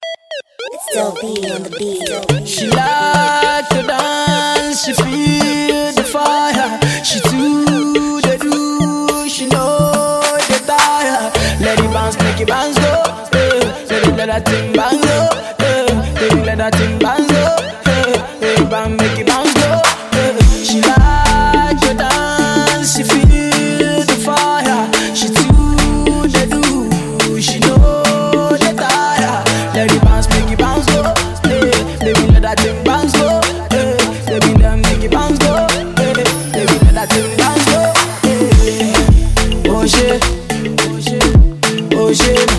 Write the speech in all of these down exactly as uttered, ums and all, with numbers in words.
Still be on the beat. She like to dance, she feel the fire. She too the do, she know the tire. Let it bounce, make it bounce go. Eh. Let it let that thing bounce go. Eh. Baby, let that thing bounce go. Eh. Let it bounce, make it bounce go. Eh. She like to dance, she feel the fire. She too the do, she know the tire. Let it bounce, make it bounce go. Baby, let that thing bounce go. Hey, baby, let make it bounce go. Hey, baby, let that thing bounce go. Hey. Oh shit, oh shit, oh shit,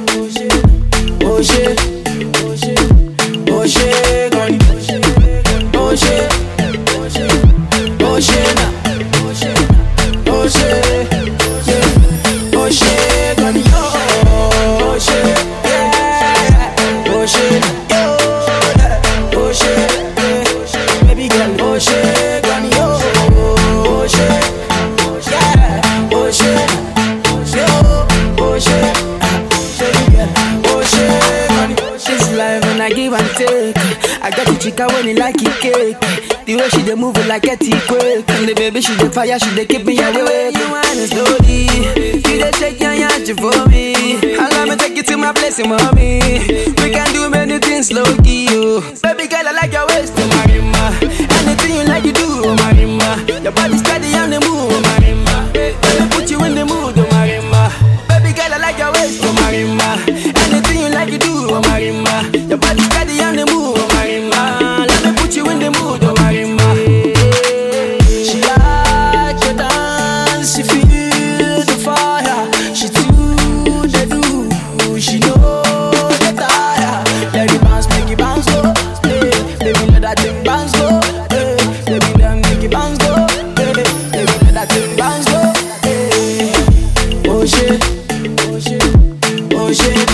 oh shit, oh shit, oh shit, gone. Oh shit, oh shit, oh shit, oh shit, oh shit, yeah, oh shit, gone. Oh shit, yeah, oh shit. Oh shit, baby girl, oh shit, gone yo, oh shit, yeah, oh shit, yo, oh shit, baby girl, oh shit, gone. This life when I give and take, I got the chica when you like it cake. The way she dey move it like a T-quake. And the baby she dey fire, she dey keep me awake. You want it slowly, you dey shake your yanchi for me. Allow me take you to my place, mommy. We can do many things slow key, yo. Baby girl, I like your waist, oh Marima. Anything you like you do, oh Marima. Your body steady on the move, oh Marima. Let me put you in the mood, oh Marima. Baby girl, I like your waist, oh Marima. Anything you like you do, oh Marima. Your body steady on the move, oh Marima. Let me put you in the mood, oh Marima. She like to dance, she feel the fire. She too the do, she know the tire. Let it bounce, make it bounce go. Hey, baby, let that thing bounce go. Hey, baby, let make it bounce go. Hey, baby, let that thing bounce go. Hey, oh shit, oh shit, oh shit,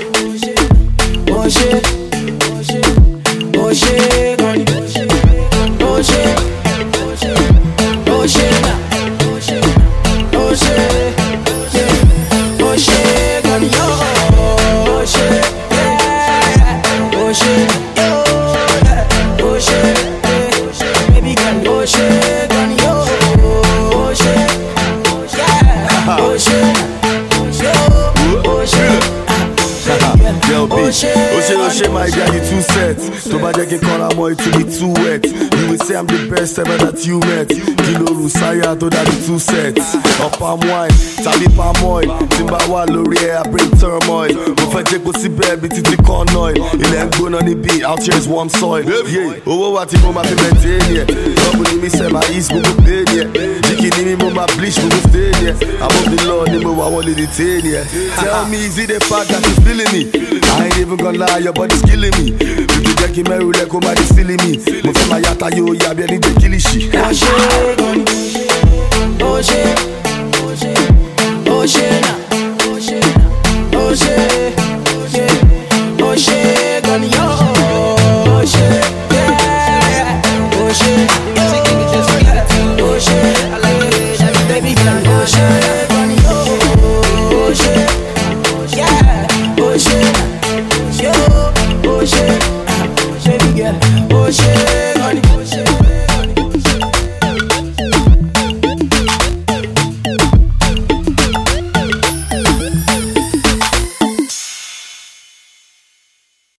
oh shit, oh shit, oh shit, gone. Oh shit, oh shit, oh shit, oh shit, oh shit, yeah, oh shit, gone yo, oh shit, yeah, oh shit, oh shit, yeah, baby girl, oh shit, gone yo, oh shit, yeah, oh shit, yo, oh shit. Girl, bitch, oh shit, oh shit, my guy, you too set. To bad you can call her more, it to be too wet. You will say I'm the best ever that you met. Kilo Rusaya, to that be too set. Up palm wine, tabi palm oil. Timbawa, L'Oreal, I bring turmoil. Mo fẹ́ jẹ́ kó sí bẹ́ẹ̀ bí títí kan noil. Ilẹ̀ ń gbóná níbí, out here is warm soil. Yeah, owó wa tí mo máa fi maintain yẹ. Double ni mi sẹ́, my east gbogbo pain yẹ. Jíkì ni mi mo máa bleach gbogbo stain yẹ. Above the law ni mo wà wọlé detain yẹ. Tell me, is it the fact that you feeling me? I ain't even gonna lie, your body's killing me. You can take him every leg, come out, stealing me. Mo fẹ́ máa yàtà yóò yà bí ẹni jẹ́ kílíṣì. Oh shit, gone. Oh shit, oh shit, oh shit, nah. Oh shit, oh shit, yeah. Oh shit, gone yo. Oh shit, yeah. Oh shit, oh shit, I like it, baby girl. Oh shit, gone yo. Oh shit, yeah. Oh shit, yo. Oh shit, baby girl. Oh shit, gone.